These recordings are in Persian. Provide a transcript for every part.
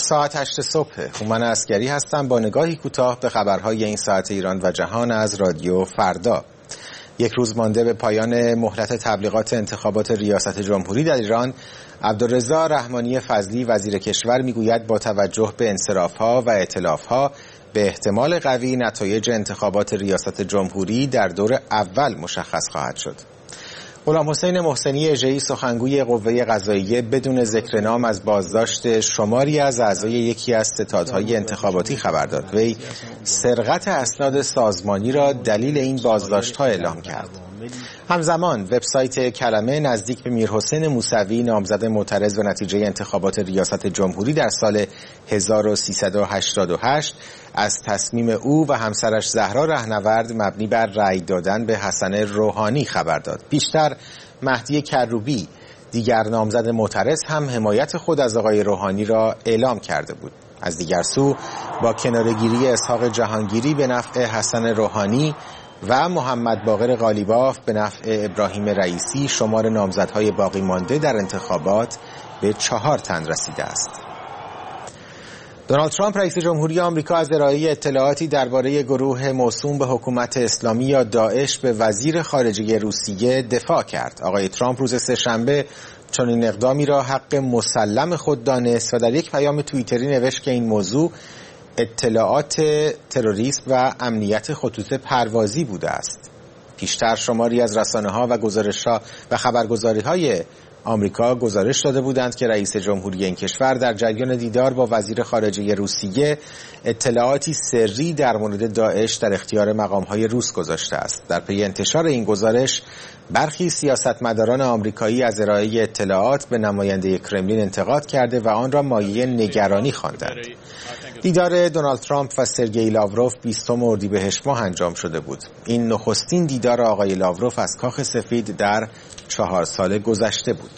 ساعت 8 صبح. هومن عسگری هستم با نگاهی کوتاه به خبرهای این ساعت ایران و جهان از رادیو فردا. یک روز مانده به پایان مهلت تبلیغات انتخابات ریاست جمهوری در ایران، عبدالرضا رحمانی فضلی وزیر کشور میگوید با توجه به انصراف‌ها و ائتلاف‌ها به احتمال قوی نتایج انتخابات ریاست جمهوری در دور اول مشخص خواهد شد. غلام حسین محسنی اژه‌ای سخنگوی قوه قضاییه بدون ذکر نام از بازداشت شماری از اعضای یکی از ستادهای انتخاباتی خبر داد. وی سرقت اسناد سازمانی را دلیل این بازداشت‌ها اعلام کرد. همزمان وبسایت کلمه نزدیک به میرحسین موسوی نامزد معترض به نتیجه انتخابات ریاست جمهوری در سال 1388 از تصمیم او و همسرش زهرا رهنورد مبنی بر رأی دادن به حسن روحانی خبر داد. پیشتر مهدی کروبی دیگر نامزد معترض هم حمایت خود از آقای روحانی را اعلام کرده بود. از دیگر سو با کناره‌گیری اسحاق جهانگیری به نفع حسن روحانی و محمد باقر قالیباف به نفع ابراهیم رئیسی شمار نامزدهای باقی مانده در انتخابات به 4 تن رسیده است. دونالد ترامپ رئیس جمهوری آمریکا از ارائه اطلاعاتی درباره گروه موسوم به حکومت اسلامی یا داعش به وزیر خارجه روسیه دفاع کرد. آقای ترامپ روز سه‌شنبه چنین اقدامی را حق مسلم خود دانست و در یک پیام توییتری نوشت که این موضوع اطلاعات تروریسم و امنیت خطوط پروازی بوده است. پیشتر شماری از رسانه‌ها و گزارش‌ها و خبرگزاری‌های آمریکا گزارش داده بودند که رئیس جمهوری این کشور در جریان دیدار با وزیر خارجه روسیه اطلاعاتی سری در مورد داعش در اختیار مقام‌های روس گذاشته است. در پی انتشار این گزارش برخی سیاستمداران آمریکایی از ارائه اطلاعات به نماینده کرملین انتقاد کرده و آن را مایه نگرانی خواندند. دیدار دونالد ترامپ و سرگئی لاوروف 20 اردیبهشت ماه انجام شده بود. این نخستین دیدار آقای لاوروف از کاخ سفید در 4 سال گذشته بود.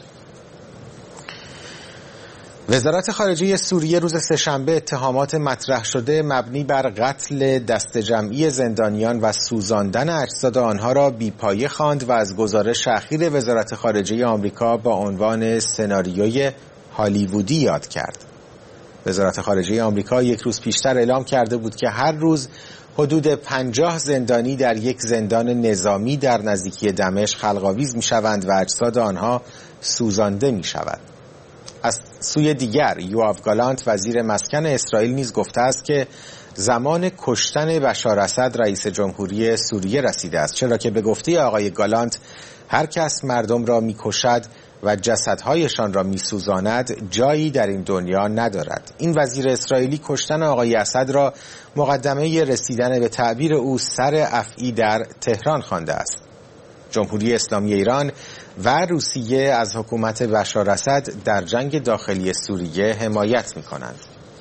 وزارت خارجه سوریه روز سه‌شنبه اتهامات مطرح شده مبنی بر قتل دسته جمعی زندانیان و سوزاندن اجساد آنها را بی‌پایه خواند و از گزارش اخیر وزارت خارجه آمریکا با عنوان سناریوی هالیوودی یاد کرد. وزارت خارجه آمریکا یک روز پیشتر اعلام کرده بود که هر روز حدود 50 زندانی در یک زندان نظامی در نزدیکی دمشق خلق‌آویز می‌شوند و اجساد آنها سوزانده می‌شود. از سوی دیگر یوآو گالانت وزیر مسکن اسرائیل نیز گفته است که زمان کشتن بشار اسد رئیس جمهوری سوریه رسیده است، چرا که به گفته آقای گالانت هر کس مردم را می‌کشد و جسدهایشان را می‌سوزاند جایی در این دنیا ندارد. این وزیر اسرائیلی کشتن آقای اسد را مقدمه رسیدن به تعبیر او سر افعی در تهران خوانده است. جمهوری اسلامی ایران و روسیه از حکومت بشار اسد در جنگ داخلی سوریه حمایت می‌کنند.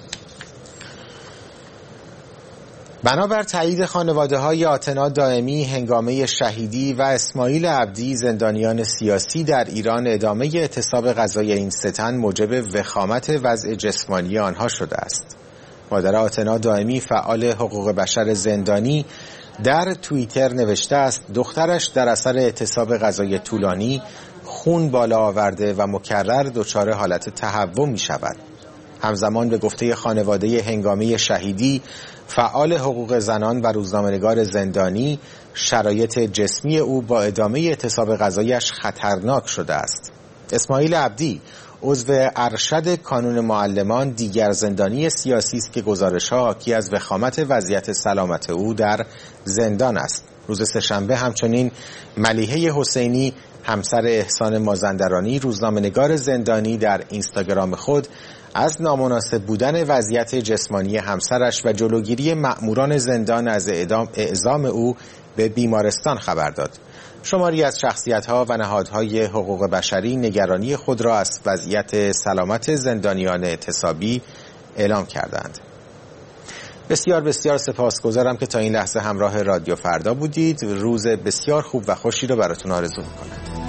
بنابر تایید خانواده‌های آتنا دائمی، هنگامه شهیدی و اسماعیل عبدی زندانیان سیاسی در ایران، ادامه اعتصاب غذایی این 3 تن موجب وخامت وضع جسمانی آنها شده است. مادر آتنا دائمی فعال حقوق بشر زندانی در توییتر نوشته است دخترش در اثر اعتصاب غذایی طولانی خون بالا آورده و مکرر دچار حالت تهوع می شود. همزمان به گفته خانواده هنگامه شهیدی فعال حقوق زنان و روزنامه‌نگار زندانی، شرایط جسمی او با ادامه اعتصاب غذایش خطرناک شده است. اسماعیل عبدی عضو ارشد کانون معلمان دیگر زندانی سیاسی است که گزارش‌ها حاکی از وخامت وضعیت سلامت او در زندان است. روز سه‌شنبه همچنین ملیحه حسینی همسر احسان مازندرانی روزنامه‌نگار زندانی در اینستاگرام خود از نامناسب بودن وضعیت جسمانی همسرش و جلوگیری مأموران زندان از اعزام او به بیمارستان خبر داد. شماری از شخصیت‌ها و نهادهای حقوق بشری نگرانی خود را از وضعیت سلامت زندانیان اعتصابی اعلام کردند. بسیار بسیار سپاسگزارم که تا این لحظه همراه رادیو فردا بودید. روز بسیار خوب و خوشی رو براتون آرزو می‌کنم.